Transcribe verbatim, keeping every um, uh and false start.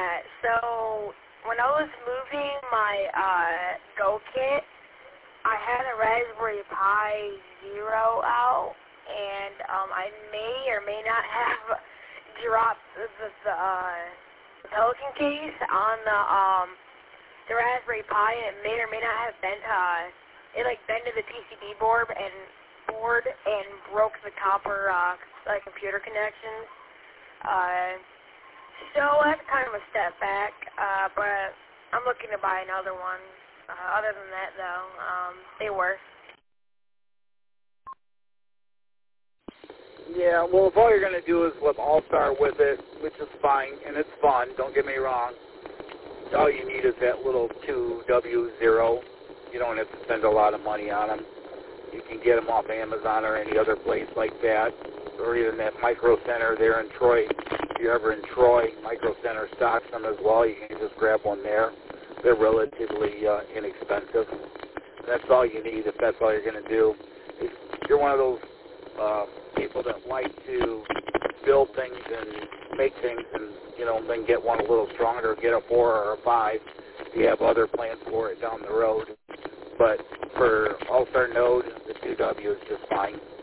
that. So when I was moving my uh, Go Kit, I had a Raspberry Pi Zero out, and um, I may or may not have dropped the, the, the uh, Pelican case on the um, the Raspberry Pi, and it may or may not have bent. Uh, it like bent to the P C B board and board and broke the copper uh, like computer connections. Uh, so that's kind of a step back, uh, but I'm looking to buy another one. Uh, other than that, though, um, they work. Yeah, well, if all you're going to do is with All-Star with it, which is fine, and it's fun, don't get me wrong, all you need is that little two W zero. You don't have to spend a lot of money on them. You can get them off Amazon or any other place like that, or even that Micro Center there in Troy. If you're ever in Troy, Micro Center stocks them as well. You can just grab one there. They're relatively uh, inexpensive. That's all you need if that's all you're going to do. If you're one of those uh, people that like to build things and make things and, you know, then get one a little stronger, get a four or a five. You have other plans for it down the road. But for All-Star Node, the two W is just fine.